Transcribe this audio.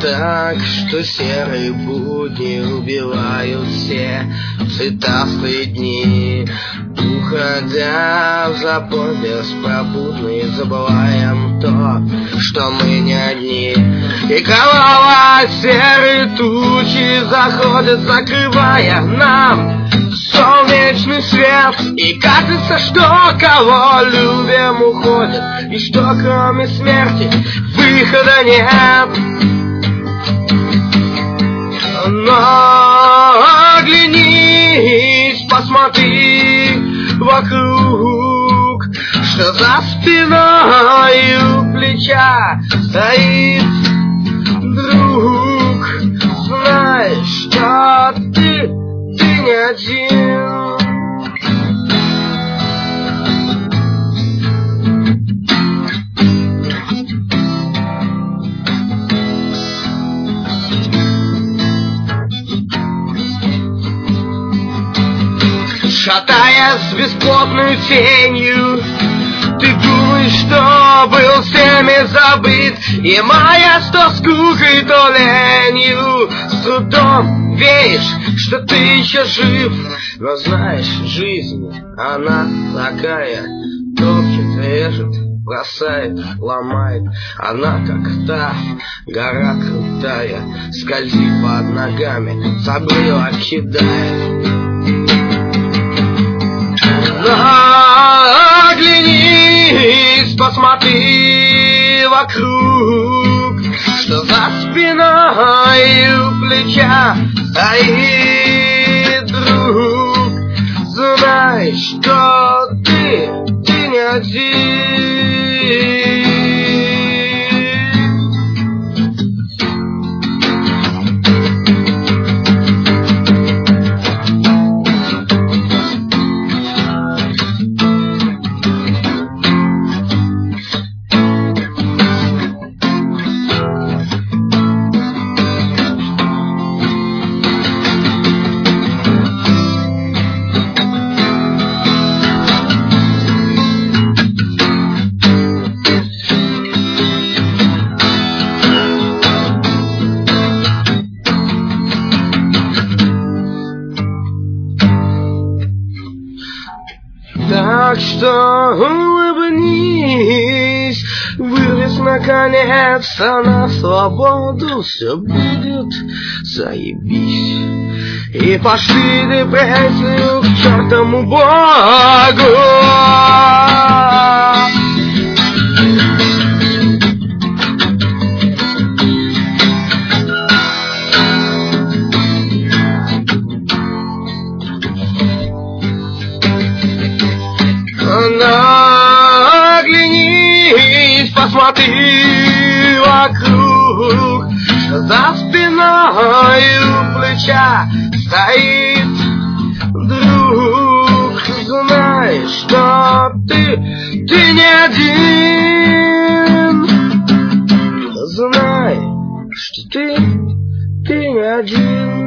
так, что серые будни убивают все цветастые дни. Уходя в запой беспробудный, забываем то, что мы не одни. И кровавые серые тучи заходят, закрывая нам солнечный свет. И кажется, что кого любим уходит, и что кроме смерти выхода нет. Но оглянись, посмотри вокруг, что за спиной у плеча стоит друг. Знаешь, что ты не один. Шатаясь бесплотную тенью, ты думаешь, что был всеми забыт, и маясь то скукой, то ленью, с трудом веришь, что ты еще жив. Но знаешь, жизнь, она такая, топчет, режет, бросает, ломает. Она как та гора крутая, скользит под ногами, с обрыва кидает. Оглянись, посмотри вокруг, что за спиной у плеча стоит друг. Знай, что ты не один. Так что улыбнись, вылез наконец-то на свободу, все будет заебись. И пошли депрессию к чертову Богу. Оглянись, посмотри вокруг, что за спиной у плеча стоит друг. Знай, что ты не один. Знай, что ты не один.